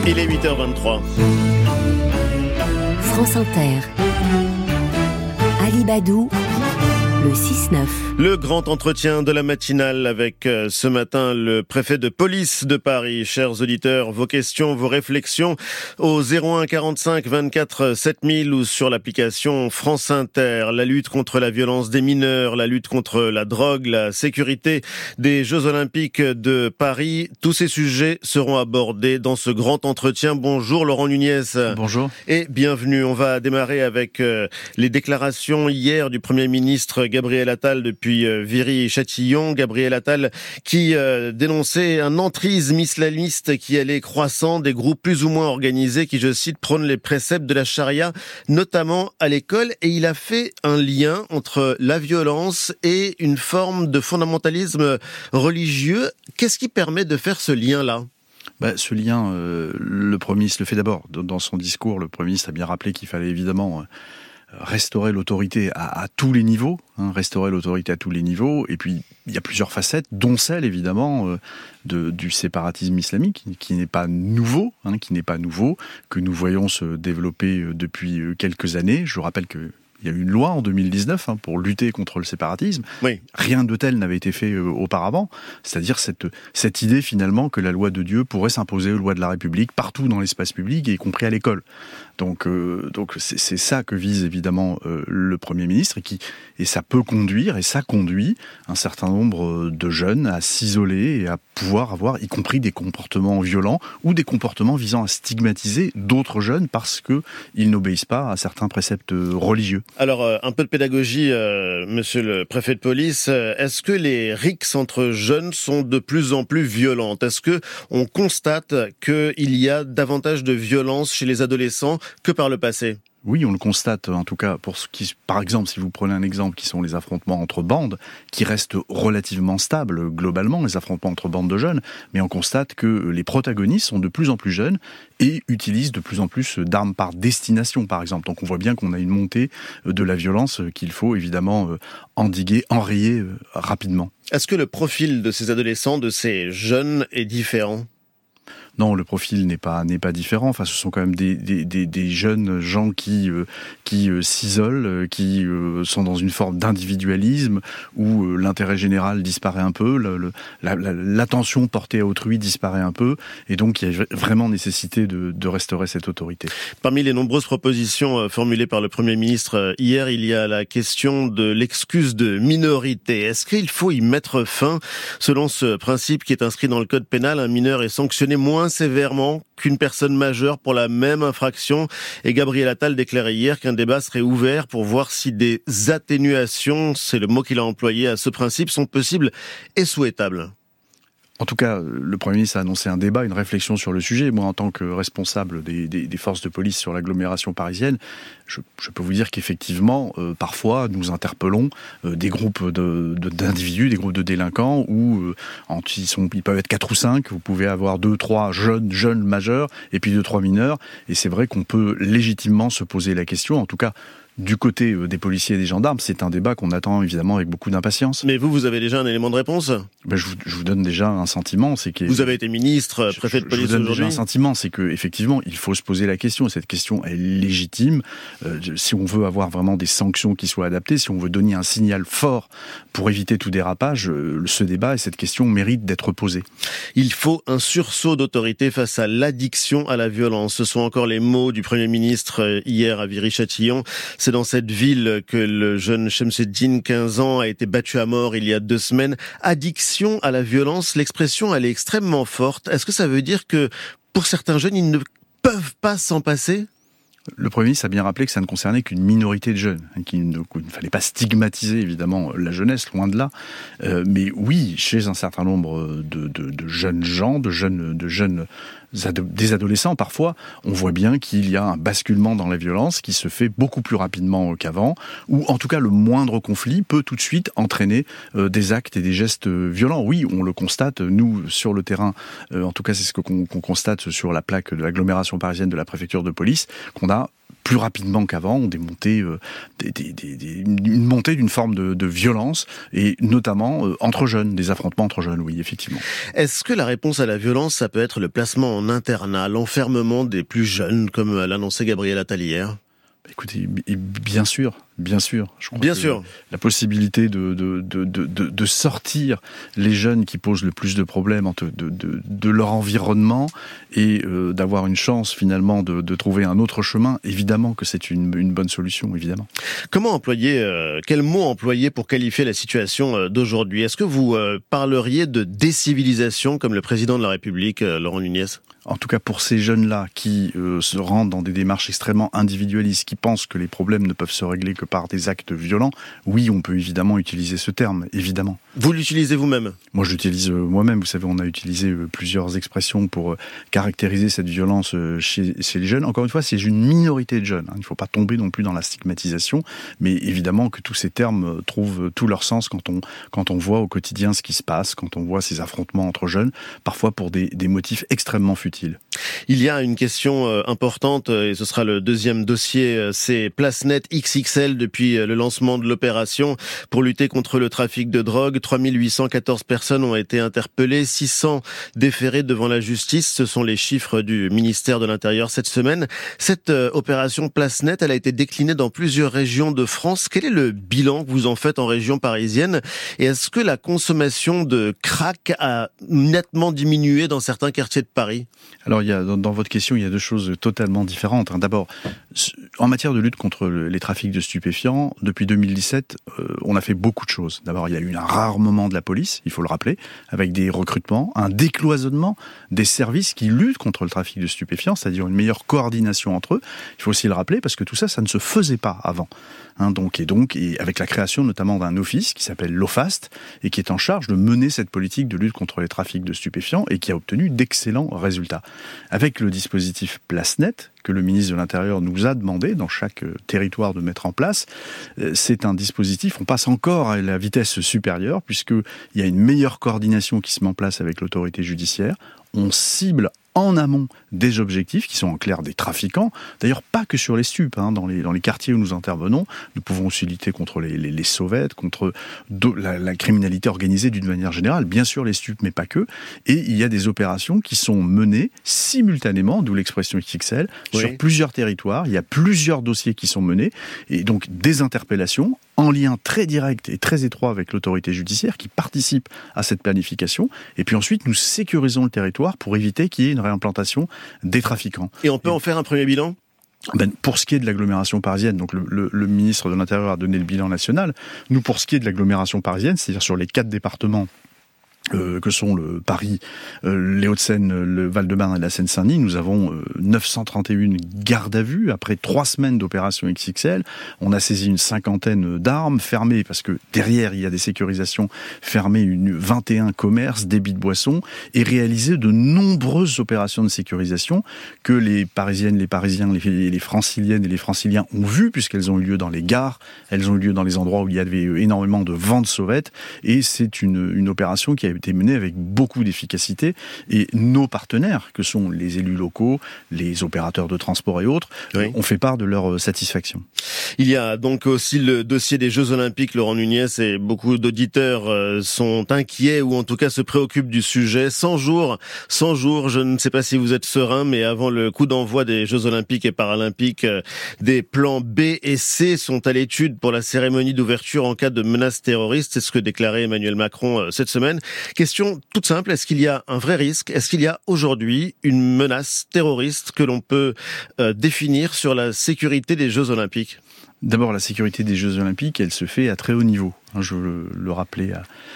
Il est 8h23. France Inter. Alibadou, le 6-9. Le grand entretien de la matinale avec ce matin le préfet de police de Paris. Chers auditeurs, vos questions, vos réflexions au 01 45 24 7000 ou sur l'application France Inter. La lutte contre la violence des mineurs, la lutte contre la drogue, la sécurité des Jeux Olympiques de Paris. Tous ces sujets seront abordés dans ce grand entretien. Bonjour Laurent Nunez. Bonjour. Et bienvenue. On va démarrer avec les déclarations hier du Premier ministre Gabriel Attal depuis Viry-Châtillon. Gabriel Attal qui dénonçait un entrisme islamiste qui allait croissant, des groupes plus ou moins organisés qui, je cite, prônent les préceptes de la charia, notamment à l'école. Et il a fait un lien entre la violence et une forme de fondamentalisme religieux. Qu'est-ce qui permet de faire ce lien-là ? Ce lien, le Premier ministre le fait d'abord. Dans son discours, le Premier ministre a bien rappelé qu'il fallait évidemment restaurer l'autorité à tous les niveaux, restaurer l'autorité à tous les niveaux. Et puis, il y a plusieurs facettes, dont celle, évidemment, du séparatisme islamique, qui n'est pas nouveau, que nous voyons se développer depuis quelques années. Je rappelle que il y a eu une loi en 2019 pour lutter contre le séparatisme. Oui. Rien de tel n'avait été fait auparavant. C'est-à-dire cette idée finalement que la loi de Dieu pourrait s'imposer aux lois de la République partout dans l'espace public, y compris à l'école. Donc c'est ça que vise évidemment le Premier ministre et ça peut conduire, et ça conduit un certain nombre de jeunes à s'isoler et à pouvoir avoir, y compris des comportements violents ou des comportements visant à stigmatiser d'autres jeunes parce qu'ils n'obéissent pas à certains préceptes religieux. Alors, un peu de pédagogie, monsieur le préfet de police. Est-ce que les rixes entre jeunes sont de plus en plus violentes ? Est-ce que on constate qu'il y a davantage de violence chez les adolescents que par le passé ? Oui, on le constate, en tout cas, pour ce qui, par exemple, si vous prenez un exemple qui sont les affrontements entre bandes, qui restent relativement stables, globalement, les affrontements entre bandes de jeunes, mais on constate que les protagonistes sont de plus en plus jeunes et utilisent de plus en plus d'armes par destination, par exemple. Donc on voit bien qu'on a une montée de la violence qu'il faut évidemment endiguer, enrayer rapidement. Est-ce que le profil de ces adolescents, de ces jeunes, est différent ? Non, le profil n'est pas différent. Enfin, ce sont quand même des jeunes gens qui s'isolent, qui sont dans une forme d'individualisme où l'intérêt général disparaît un peu, l'attention portée à autrui disparaît un peu, et donc il y a vraiment nécessité de restaurer cette autorité. Parmi les nombreuses propositions formulées par le Premier ministre hier, il y a la question de l'excuse de minorité. Est-ce qu'il faut y mettre fin ? Selon ce principe qui est inscrit dans le Code pénal, un mineur est sanctionné moins sévèrement qu'une personne majeure pour la même infraction. Et Gabriel Attal déclarait hier qu'un débat serait ouvert pour voir si des atténuations, c'est le mot qu'il a employé à ce principe, sont possibles et souhaitables. En tout cas, le Premier ministre a annoncé un débat, une réflexion sur le sujet. Moi, en tant que responsable des forces de police sur l'agglomération parisienne, je peux vous dire qu'effectivement, parfois, nous interpellons des groupes d'individus, des groupes de délinquants, où ils peuvent être 4 ou 5, vous pouvez avoir 2, 3 jeunes majeurs, et puis 2, 3 mineurs, et c'est vrai qu'on peut légitimement se poser la question, en tout cas, du côté des policiers et des gendarmes, c'est un débat qu'on attend évidemment avec beaucoup d'impatience. Mais vous avez déjà un élément de réponse ? Je vous donne déjà un sentiment, c'est que... Vous avez été ministre, préfet de police aujourd'hui. Je vous donne déjà un sentiment, c'est que effectivement, il faut se poser la question, et cette question est légitime. Si on veut avoir vraiment des sanctions qui soient adaptées, si on veut donner un signal fort pour éviter tout dérapage, ce débat et cette question méritent d'être posée. Il faut un sursaut d'autorité face à l'addiction à la violence. Ce sont encore les mots du Premier ministre hier à Viry-Châtillon. C'est dans cette ville que le jeune Chemseddine, 15 ans, a été battu à mort il y a 2 semaines. Addiction à la violence, l'expression, elle est extrêmement forte. Est-ce que ça veut dire que, pour certains jeunes, ils ne peuvent pas s'en passer ? Le Premier ministre a bien rappelé que ça ne concernait qu'une minorité de jeunes, qu'il ne fallait pas stigmatiser évidemment la jeunesse, loin de là. Mais oui, chez un certain nombre de jeunes gens, des adolescents parfois, on voit bien qu'il y a un basculement dans la violence qui se fait beaucoup plus rapidement qu'avant, ou en tout cas le moindre conflit peut tout de suite entraîner des actes et des gestes violents. Oui, on le constate, nous, sur le terrain, en tout cas c'est ce qu'on constate sur la plaque de l'agglomération parisienne de la préfecture de police, qu'on a plus rapidement qu'avant, ont démonté une montée d'une forme de violence, et notamment entre jeunes, des affrontements entre jeunes, oui, effectivement. Est-ce que la réponse à la violence, ça peut être le placement en internat, l'enfermement des plus jeunes, comme l'annonçait Gabriel Attal hier ? Écoutez, bien sûr. Je crois bien que sûr. La possibilité de sortir les jeunes qui posent le plus de problèmes de leur environnement et d'avoir une chance finalement de trouver un autre chemin, évidemment que c'est une bonne solution, évidemment. Comment employer, quel mot employer pour qualifier la situation d'aujourd'hui ? Est-ce que vous parleriez de décivilisation comme le président de la République, Laurent Nunez ? En tout cas, pour ces jeunes-là qui se rendent dans des démarches extrêmement individualistes, qui pensent que les problèmes ne peuvent se régler que par des actes violents, oui, on peut évidemment utiliser ce terme, évidemment. Vous l'utilisez vous-même ? Moi, je l'utilise moi-même. Vous savez, on a utilisé plusieurs expressions pour caractériser cette violence chez les jeunes. Encore une fois, c'est une minorité de jeunes. Il ne faut pas tomber non plus dans la stigmatisation, mais évidemment que tous ces termes trouvent tout leur sens quand on voit au quotidien ce qui se passe, quand on voit ces affrontements entre jeunes, parfois pour des motifs extrêmement futiles. Il y a une question importante, et ce sera le deuxième dossier, c'est PlaceNet XXL depuis le lancement de l'opération pour lutter contre le trafic de drogue. 3814 personnes ont été interpellées, 600 déférées devant la justice. Ce sont les chiffres du ministère de l'Intérieur cette semaine. Cette opération PlaceNet, elle a été déclinée dans plusieurs régions de France. Quel est le bilan que vous en faites en région parisienne ? Et est-ce que la consommation de crack a nettement diminué dans certains quartiers de Paris ? Alors, dans votre question, il y a deux choses totalement différentes. D'abord, en matière de lutte contre les trafics de stupéfiants, depuis 2017, on a fait beaucoup de choses. D'abord, il y a eu un rare moment de la police, il faut le rappeler, avec des recrutements, un décloisonnement des services qui luttent contre le trafic de stupéfiants, c'est-à-dire une meilleure coordination entre eux. Il faut aussi le rappeler parce que tout ça ne se faisait pas avant. Donc avec la création notamment d'un office qui s'appelle l'OFAST et qui est en charge de mener cette politique de lutte contre les trafics de stupéfiants et qui a obtenu d'excellents résultats. Avec le dispositif PlaceNet, que le ministre de l'Intérieur nous a demandé dans chaque territoire de mettre en place, c'est un dispositif, on passe encore à la vitesse supérieure puisqu'il y a une meilleure coordination qui se met en place avec l'autorité judiciaire. On cible en amont des objectifs qui sont en clair des trafiquants, d'ailleurs pas que sur les stupes, dans les quartiers où nous intervenons, nous pouvons aussi lutter contre les sauvettes, contre la criminalité organisée d'une manière générale, bien sûr les stupes mais pas que, et il y a des opérations qui sont menées simultanément, d'où l'expression XXL, sur plusieurs territoires, il y a plusieurs dossiers qui sont menés, et donc des interpellations en lien très direct et très étroit avec l'autorité judiciaire qui participe à cette planification, et puis ensuite nous sécurisons le territoire pour éviter qu'il y ait une réimplantation des trafiquants. Et on peut en faire un premier bilan ? Pour ce qui est de l'agglomération parisienne, donc le ministre de l'Intérieur a donné le bilan national. Nous, pour ce qui est de l'agglomération parisienne, c'est-à-dire sur les 4 départements que sont le Paris, les Hauts-de-Seine, le Val-de-Marne et la Seine-Saint-Denis, nous avons 931 gardes à vue. Après 3 semaines d'opération XXL, on a saisi une 50aine d'armes fermées, parce que derrière il y a des sécurisations, fermées 21 commerces, débits de boissons, et réalisé de nombreuses opérations de sécurisation que les Parisiennes, les Parisiens, les Franciliennes et les Franciliens ont vues, puisqu'elles ont eu lieu dans les gares, elles ont eu lieu dans les endroits où il y avait énormément de ventes sauvettes, et c'est une opération qui a été menée avec beaucoup d'efficacité, et nos partenaires, que sont les élus locaux, les opérateurs de transport et autres, ont fait part de leur satisfaction. Il y a donc aussi le dossier des Jeux Olympiques, Laurent Nunez, et beaucoup d'auditeurs sont inquiets ou en tout cas se préoccupent du sujet. 100 jours, je ne sais pas si vous êtes serein, mais avant le coup d'envoi des Jeux Olympiques et Paralympiques, des plans B et C sont à l'étude pour la cérémonie d'ouverture en cas de menace terroriste. C'est ce que déclarait Emmanuel Macron cette semaine. Question toute simple, est-ce qu'il y a un vrai risque ? Est-ce qu'il y a aujourd'hui une menace terroriste que l'on peut définir sur la sécurité des Jeux Olympiques ? D'abord, la sécurité des Jeux Olympiques, elle se fait à très haut niveau. Je veux le rappeler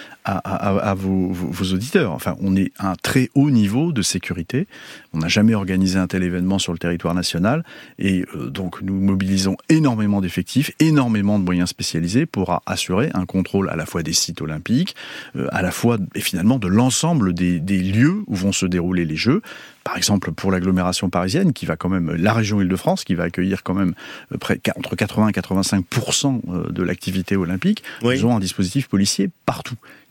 à vos auditeurs. Enfin, on est à un très haut niveau de sécurité. On n'a jamais organisé un tel événement sur le territoire national. Et donc, nous mobilisons énormément d'effectifs, énormément de moyens spécialisés pour assurer un contrôle à la fois des sites olympiques, à la fois, et finalement, de l'ensemble des lieux où vont se dérouler les Jeux. Par exemple, pour l'agglomération parisienne, qui va quand même, la région Île-de-France, qui va accueillir quand même entre 80 et 85% de l'activité olympique, nous avons un dispositif policier partout.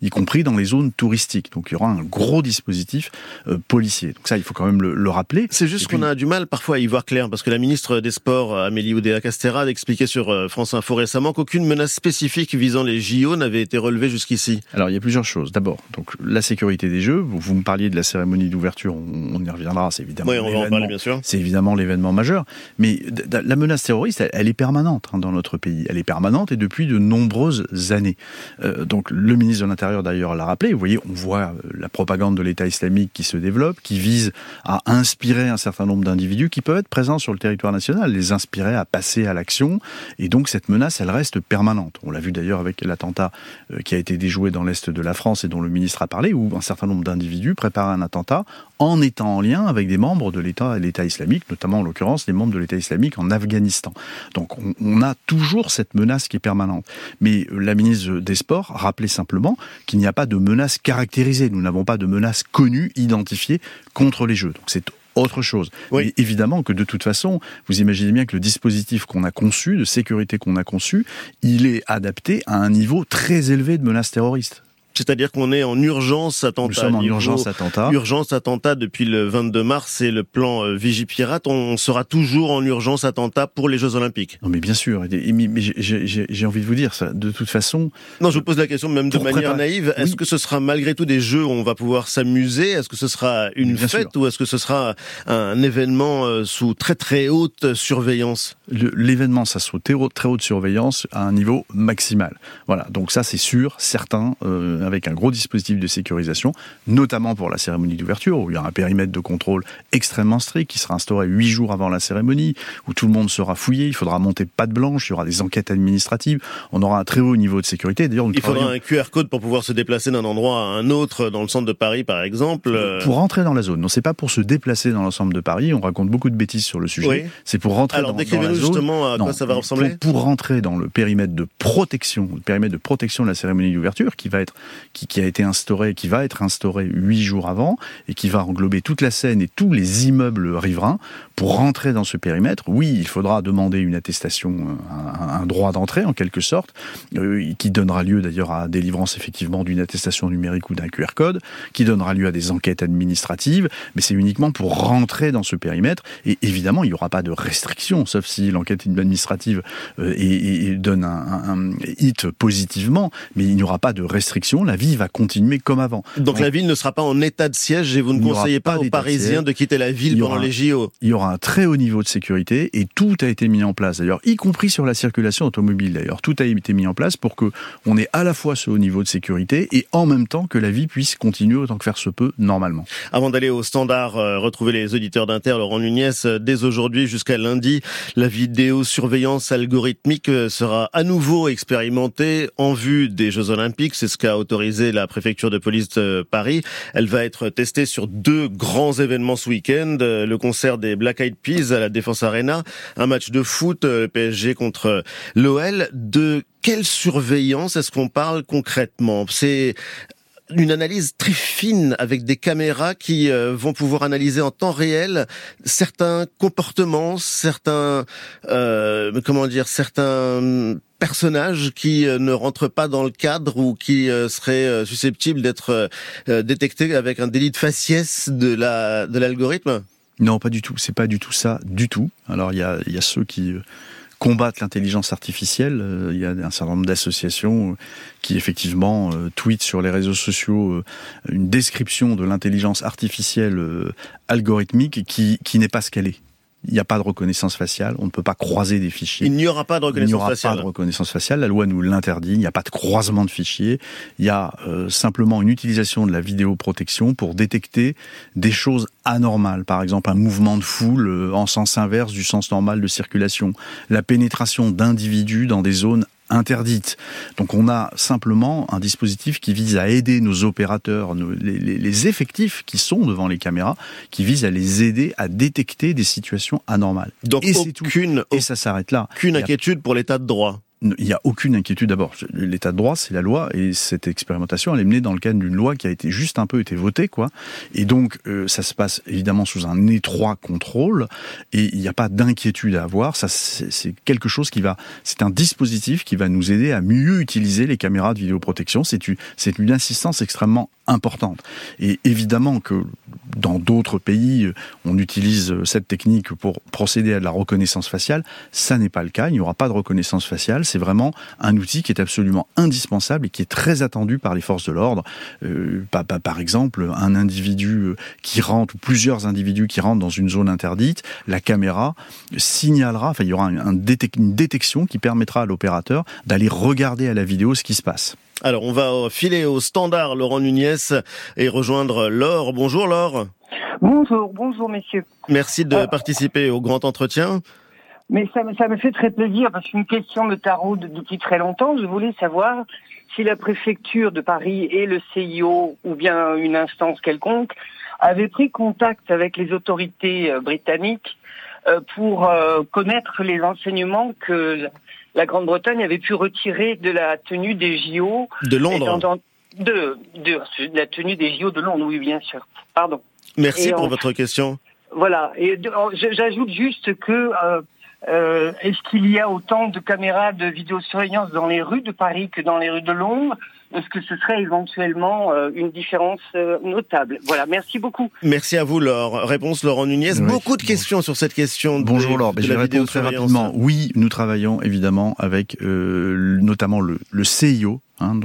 y compris dans les zones touristiques. Donc il y aura un gros dispositif policier. Donc ça, il faut quand même le rappeler. C'est juste qu'on a du mal parfois à y voir clair, parce que la ministre des Sports, Amélie Oudéa-Castéra, a expliqué sur France Info récemment qu'aucune menace spécifique visant les JO n'avait été relevée jusqu'ici. Alors il y a plusieurs choses. D'abord, donc la sécurité des Jeux. Vous me parliez de la cérémonie d'ouverture, on y reviendra. C'est évidemment. Oui, on va en parler bien sûr. C'est évidemment l'événement majeur, mais la menace terroriste, elle est permanente dans notre pays. Elle est permanente et depuis de nombreuses années. Donc le ministre de l'Intérieur d'ailleurs l'a rappelé. Vous voyez, on voit la propagande de l'État islamique qui se développe, qui vise à inspirer un certain nombre d'individus qui peuvent être présents sur le territoire national, les inspirer à passer à l'action. Et donc cette menace, elle reste permanente. On l'a vu d'ailleurs avec l'attentat qui a été déjoué dans l'est de la France et dont le ministre a parlé, où un certain nombre d'individus préparent un attentat en étant en lien avec des membres de l'État islamique, notamment en l'occurrence des membres de l'État islamique en Afghanistan. Donc on a toujours cette menace qui est permanente. Mais la ministre des Sports rappelait simplement qu'il n'y a pas de menace caractérisée. Nous n'avons pas de menace connue, identifiée contre les Jeux. Donc c'est autre chose. Oui. Mais évidemment que de toute façon, vous imaginez bien que le dispositif qu'on a conçu, de sécurité qu'on a conçu, il est adapté à un niveau très élevé de menace terroriste. C'est-à-dire qu'on est en urgence attentat. Nous sommes en urgence attentat. Urgence attentat depuis le 22 mars, c'est le plan Vigipirate. On sera toujours en urgence attentat pour les Jeux Olympiques. Non mais bien sûr, mais j'ai envie de vous dire ça. De toute façon... Non, je vous pose la question même de manière naïve. Est-ce que ce sera malgré tout des Jeux où on va pouvoir s'amuser ? Est-ce que ce sera une fête ou est-ce que ce sera un événement sous très très haute surveillance ? L'événement, ça sous très haute surveillance à un niveau maximal. Voilà, donc ça c'est sûr, certain, avec un gros dispositif de sécurisation, notamment pour la cérémonie d'ouverture, où il y a un périmètre de contrôle extrêmement strict qui sera instauré 8 jours avant la cérémonie, où tout le monde sera fouillé, il faudra monter patte blanche, il y aura des enquêtes administratives, on aura un très haut niveau de sécurité. D'ailleurs, il faudra un QR code pour pouvoir se déplacer d'un endroit à un autre dans le centre de Paris, par exemple. Pour rentrer dans la zone. Non, c'est pas pour se déplacer dans l'ensemble de Paris, on raconte beaucoup de bêtises sur le sujet. Oui. C'est pour rentrer dans la zone. Alors, décrivez-nous justement à quoi ça va ressembler. Pour rentrer dans le périmètre de protection de la cérémonie d'ouverture, qui a été instauré, qui va être instauré 8 jours avant, et qui va englober toute la Seine et tous les immeubles riverains. Pour rentrer dans ce périmètre, oui, il faudra demander une attestation, un droit d'entrée en quelque sorte, qui donnera lieu d'ailleurs à délivrance effectivement d'une attestation numérique ou d'un QR code, qui donnera lieu à des enquêtes administratives, mais c'est uniquement pour rentrer dans ce périmètre, et évidemment il n'y aura pas de restriction, sauf si l'enquête administrative donne un hit positivement, mais il n'y aura pas de restriction, la vie va continuer comme avant. Donc la ville ne sera pas en état de siège et vous ne conseillez pas aux Parisiens de quitter la ville pendant les JO. Il y aura un très haut niveau de sécurité et tout a été mis en place d'ailleurs, y compris sur la circulation automobile d'ailleurs. Tout a été mis en place pour que on ait à la fois ce haut niveau de sécurité et en même temps que la vie puisse continuer autant que faire se peut normalement. Avant d'aller au standard, retrouver les auditeurs d'Inter, Laurent Nunez, dès aujourd'hui jusqu'à lundi, la vidéosurveillance algorithmique sera à nouveau expérimentée en vue des Jeux Olympiques. C'est ce qu'a autorisé la préfecture de police de Paris. Elle va être testée sur 2 grands événements ce week-end. Le concert des Black Eyed Peas à la Défense Arena, un match de foot, PSG contre l'OL. De quelle surveillance est-ce qu'on parle concrètement ? C'est une analyse très fine avec des caméras qui vont pouvoir analyser en temps réel certains comportements, certains personnages qui ne rentrent pas dans le cadre ou qui seraient susceptibles d'être détectés avec un délit de faciès de l'algorithme ? Non, pas du tout. C'est pas du tout ça, du tout. Alors il y a ceux qui combattent l'intelligence artificielle. Il y a un certain nombre d'associations qui effectivement tweetent sur les réseaux sociaux une description de l'intelligence artificielle algorithmique qui n'est pas ce qu'elle est. Il n'y a pas de reconnaissance faciale, on ne peut pas croiser des fichiers. Il n'y aura pas de reconnaissance faciale. Il n'y aura pas de reconnaissance faciale, la loi nous l'interdit, il n'y a pas de croisement de fichiers, il y a simplement une utilisation de la vidéoprotection pour détecter des choses anormales, par exemple un mouvement de foule en sens inverse du sens normal de circulation, la pénétration d'individus dans des zones interdite. Donc on a simplement un dispositif qui vise à aider nos opérateurs, les effectifs qui sont devant les caméras, qui visent à les aider à détecter des situations anomales. Donc et c'est tout. Et ça s'arrête là. Aucune inquiétude pour l'état de droit. il n'y a aucune inquiétude. D'abord, l'état de droit, c'est la loi, et cette expérimentation, elle est menée dans le cadre d'une loi qui a été juste un peu été votée, quoi. Et donc, ça se passe évidemment sous un étroit contrôle, et il n'y a pas d'inquiétude à avoir. Ça, c'est quelque chose c'est un dispositif qui va nous aider à mieux utiliser les caméras de vidéoprotection. C'est une assistance extrêmement importante. Et évidemment que dans d'autres pays, on utilise cette technique pour procéder à de la reconnaissance faciale. Ça n'est pas le cas. Il n'y aura pas de reconnaissance faciale. C'est vraiment un outil qui est absolument indispensable et qui est très attendu par les forces de l'ordre. Par exemple, un individu qui rentre, ou plusieurs individus qui rentrent dans une zone interdite, la caméra signalera, il y aura une détection qui permettra à l'opérateur d'aller regarder à la vidéo ce qui se passe. Alors, on va filer au standard, Laurent Nunez, et rejoindre Laure. Bonjour Laure. Bonjour messieurs. Merci de participer au grand entretien. Mais ça me fait très plaisir, parce qu'une question me taraude depuis très longtemps. Je voulais savoir si la préfecture de Paris et le CIO, ou bien une instance quelconque, avaient pris contact avec les autorités britanniques pour connaître les enseignements que la Grande-Bretagne avait pu retirer de la tenue des JO de Londres. De la tenue des JO de Londres, oui, bien sûr. Pardon. Merci pour votre question. Voilà. Et j'ajoute juste que est-ce qu'il y a autant de caméras de vidéosurveillance dans les rues de Paris que dans les rues de Londres ? Est-ce que ce serait éventuellement une différence notable ? Voilà, merci beaucoup. Merci à vous, Laure. Réponse Laurent Nunez. Oui. Beaucoup de questions sur cette question. Bonjour Laure, je vais répondre très rapidement. Oui, nous travaillons évidemment avec notamment le CIO.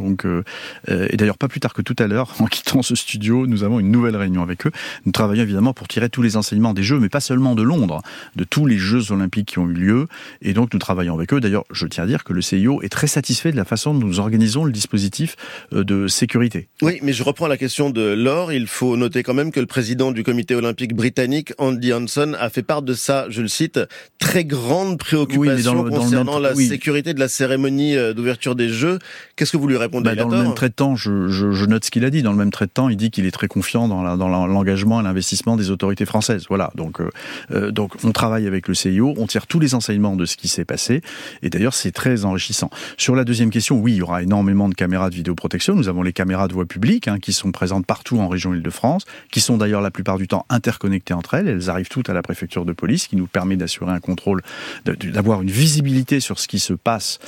Et d'ailleurs, pas plus tard que tout à l'heure, en quittant ce studio, nous avons une nouvelle réunion avec eux. Nous travaillons évidemment pour tirer tous les enseignements des Jeux, mais pas seulement de Londres, de tous les Jeux Olympiques qui ont eu lieu. Et donc, nous travaillons avec eux. D'ailleurs, je tiens à dire que le CIO est très satisfait de la façon dont nous organisons le dispositif de sécurité. Oui, mais je reprends la question de Laure. Il faut noter quand même que le président du comité olympique britannique, Andy Hanson, a fait part de ça, je le cite, très grande préoccupation concernant la sécurité de la cérémonie d'ouverture des Jeux. Qu'est-ce que vous lui répondez? Dans le même trait de temps, je note ce qu'il a dit. Dans le même trait de temps, il dit qu'il est très confiant dans l'engagement et l'investissement des autorités françaises. Voilà. Donc, on travaille avec le CIO, on tire tous les enseignements de ce qui s'est passé. Et d'ailleurs, c'est très enrichissant. Sur la deuxième question, oui, il y aura énormément de caméras de vidéoprotection. Nous avons les caméras de voie publique, qui sont présentes partout en région Île-de-France, qui sont d'ailleurs la plupart du temps interconnectées entre elles. Elles arrivent toutes à la préfecture de police, qui nous permet d'assurer un contrôle, d'avoir une visibilité sur ce qui se passe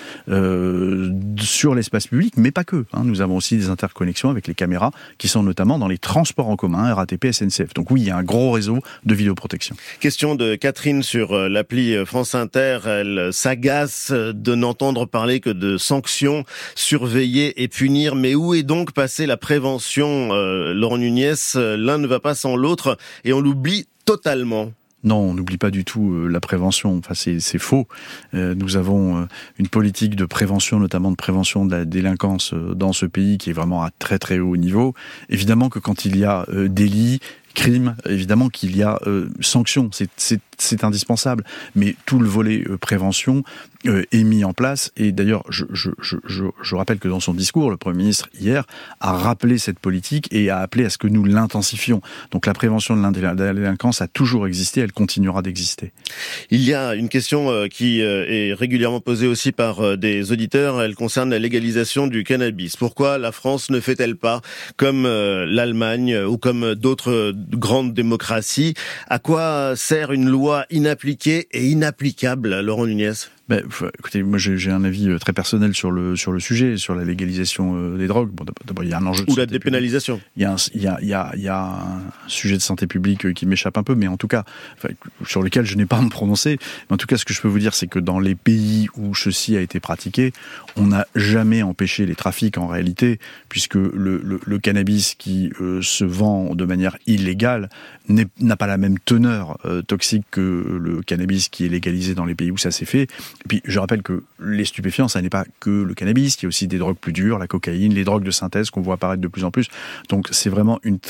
sur l'espace public, mais pas que. Nous avons aussi des interconnexions avec les caméras qui sont notamment dans les transports en commun, RATP, SNCF. Donc oui, il y a un gros réseau de vidéoprotection. Question de Catherine sur l'appli France Inter. Elle s'agace de n'entendre parler que de sanctions, surveiller et punir. Mais où est donc passée la prévention, Laurent Nunez? L'un ne va pas sans l'autre et on l'oublie totalement. Non, on n'oublie pas du tout la prévention. Enfin, c'est faux. Nous avons une politique de prévention, notamment de prévention de la délinquance dans ce pays qui est vraiment à très très haut niveau. Évidemment que quand il y a délit, crime, évidemment qu'il y a sanction, c'est indispensable. Mais tout le volet prévention est mis en place. Et d'ailleurs, je rappelle que dans son discours, le Premier ministre, hier, a rappelé cette politique et a appelé à ce que nous l'intensifions. Donc la prévention de la délinquance a toujours existé, elle continuera d'exister. Il y a une question qui est régulièrement posée aussi par des auditeurs. Elle concerne la légalisation du cannabis. Pourquoi la France ne fait-elle pas comme l'Allemagne ou comme d'autres grandes démocraties? À quoi sert une loi inappliquée et inapplicable, Laurent Nunez? Écoutez, moi j'ai un avis très personnel sur le sujet, sur la légalisation des drogues. Bon, d'abord il y a un enjeu de ou la dépénalisation. Il y a un sujet de santé publique qui m'échappe un peu, mais en tout cas, sur lequel je n'ai pas à me prononcer. Mais en tout cas, ce que je peux vous dire, c'est que dans les pays où ceci a été pratiqué, on n'a jamais empêché les trafics en réalité, puisque le cannabis qui se vend de manière illégale n'a pas la même teneur toxique que le cannabis qui est légalisé dans les pays où ça s'est fait. Et puis, je rappelle que les stupéfiants, ça n'est pas que le cannabis, il y a aussi des drogues plus dures, la cocaïne, les drogues de synthèse qu'on voit apparaître de plus en plus. Donc, c'est vraiment une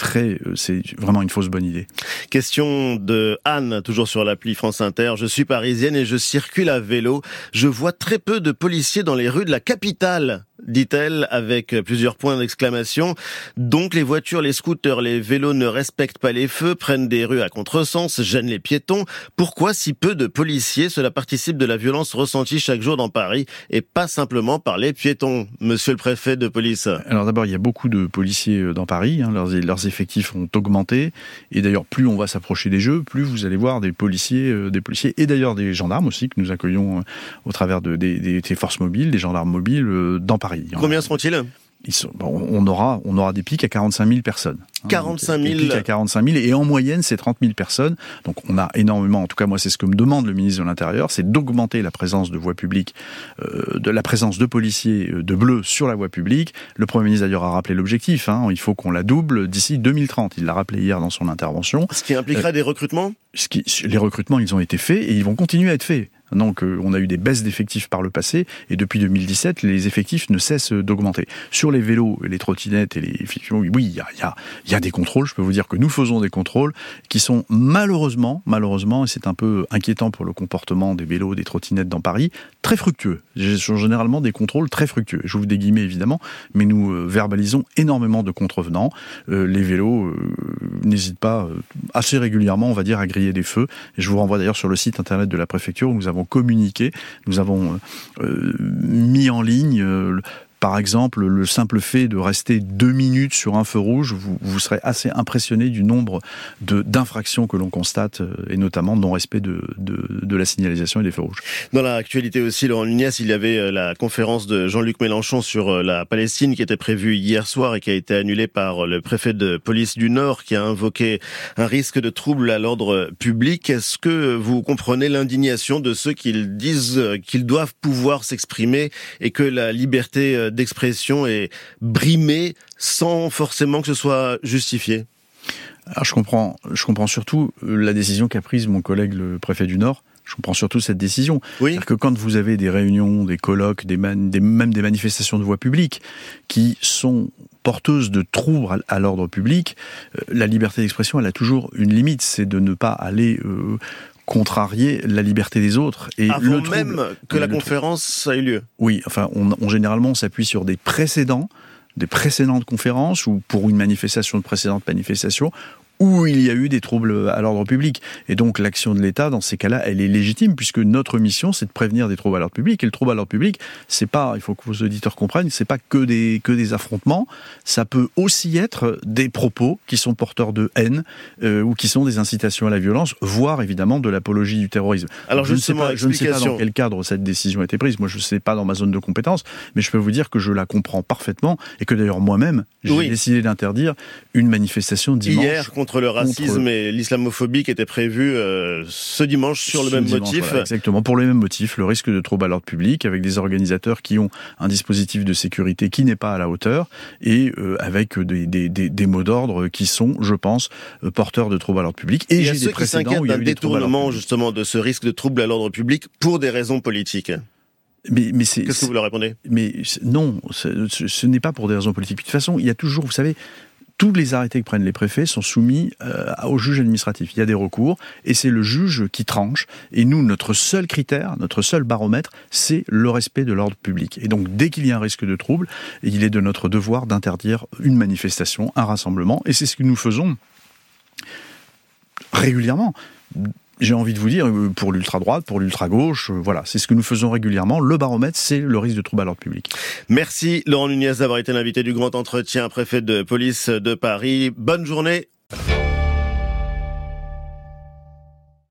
fausse bonne idée. Question de Anne, toujours sur l'appli France Inter. Je suis parisienne et je circule à vélo. Je vois très peu de policiers dans les rues de la capitale, dit-elle, avec plusieurs points d'exclamation. Donc les voitures, les scooters, les vélos ne respectent pas les feux, prennent des rues à contresens, gênent les piétons. Pourquoi si peu de policiers? Cela participe de la violence ressentie chaque jour dans Paris et pas simplement par les piétons, monsieur le préfet de police. Alors d'abord, il y a beaucoup de policiers dans Paris, leurs effectifs ont augmenté, et d'ailleurs plus on va s'approcher des Jeux, plus vous allez voir des policiers et d'ailleurs des gendarmes aussi que nous accueillons au travers des forces mobiles, des gendarmes mobiles dans Paris. Combien seront-ils ? On aura des pics à 45 000 personnes. 45 000. Des pics à 45 000 et en moyenne c'est 30 000 personnes. Donc on a énormément, en tout cas moi c'est ce que me demande le ministre de l'Intérieur, c'est d'augmenter la présence de voies publiques, de la présence de policiers de bleu sur la voie publique. Le Premier ministre d'ailleurs a rappelé l'objectif, il faut qu'on la double d'ici 2030. Il l'a rappelé hier dans son intervention. Ce qui impliquera des recrutements ? Les recrutements ils ont été faits et ils vont continuer à être faits. Donc on a eu des baisses d'effectifs par le passé et depuis 2017 les effectifs ne cessent d'augmenter. Sur les vélos, les trottinettes et effectivement oui il y a des contrôles. Je peux vous dire que nous faisons des contrôles qui sont malheureusement et c'est un peu inquiétant pour le comportement des vélos, des trottinettes dans Paris, très fructueux. Ce sont généralement des contrôles très fructueux. J'ouvre des guillemets évidemment, mais nous verbalisons énormément de contrevenants. Les vélos n'hésitent pas assez régulièrement, on va dire, à griller des feux. Et je vous renvoie d'ailleurs sur le site internet de la préfecture où nous avons communiqué, nous avons mis en ligne par exemple, le simple fait de rester 2 minutes sur un feu rouge, vous serez assez impressionné du nombre d'infractions que l'on constate, et notamment de non-respect de la signalisation et des feux rouges. Dans l'actualité aussi, Laurent Nunez, il y avait la conférence de Jean-Luc Mélenchon sur la Palestine qui était prévue hier soir et qui a été annulée par le préfet de police du Nord qui a invoqué un risque de trouble à l'ordre public. Est-ce que vous comprenez l'indignation de ceux qui disent qu'ils doivent pouvoir s'exprimer et que la liberté d'expression est brimée sans forcément que ce soit justifié? Alors je comprends surtout la décision qu'a prise mon collègue le préfet du Nord. Je comprends surtout cette décision. Oui. C'est-à-dire que quand vous avez des réunions, des colloques, même des manifestations de voie publique qui sont porteuses de troubles à l'ordre public, la liberté d'expression, elle a toujours une limite, c'est de ne pas aller contrarier la liberté des autres. Et avant même que la conférence a eu lieu. Oui, enfin, généralement, on s'appuie sur des précédentes conférences ou pour une manifestation de précédentes manifestations où il y a eu des troubles à l'ordre public. Et donc l'action de l'État, dans ces cas-là, elle est légitime, puisque notre mission, c'est de prévenir des troubles à l'ordre public. Et le trouble à l'ordre public, c'est pas, il faut que vos auditeurs comprennent, c'est pas que des affrontements, ça peut aussi être des propos qui sont porteurs de haine, ou qui sont des incitations à la violence, voire évidemment de l'apologie du terrorisme. Alors je ne sais pas dans quel cadre cette décision a été prise, moi je ne sais pas dans ma zone de compétence, mais je peux vous dire que je la comprends parfaitement, et que d'ailleurs moi-même, j'ai décidé d'interdire une manifestation dimanche. Hier, contre le racisme et l'islamophobie qui était prévu ce dimanche sur le même motif. Voilà, exactement, pour les mêmes motifs, le risque de trouble à l'ordre public, avec des organisateurs qui ont un dispositif de sécurité qui n'est pas à la hauteur, et avec des mots d'ordre qui sont, je pense, porteurs de trouble à l'ordre public. Et j'ai des précédents où il y a eu des détournement justement de ce risque de trouble à l'ordre public pour des raisons politiques. Qu'est-ce que vous leur répondez ? Mais non, ce n'est pas pour des raisons politiques. De toute façon, il y a toujours, vous savez, tous les arrêtés que prennent les préfets sont soumis au juge administratif. Il y a des recours et c'est le juge qui tranche. Et nous, notre seul critère, notre seul baromètre, c'est le respect de l'ordre public. Et donc, dès qu'il y a un risque de trouble, il est de notre devoir d'interdire une manifestation, un rassemblement. Et c'est ce que nous faisons régulièrement. J'ai envie de vous dire, pour l'ultra-droite, pour l'ultra-gauche, voilà, c'est ce que nous faisons régulièrement. Le baromètre, c'est le risque de trouble à l'ordre public. Merci Laurent Nunez d'avoir été l'invité du Grand Entretien, préfet de police de Paris. Bonne journée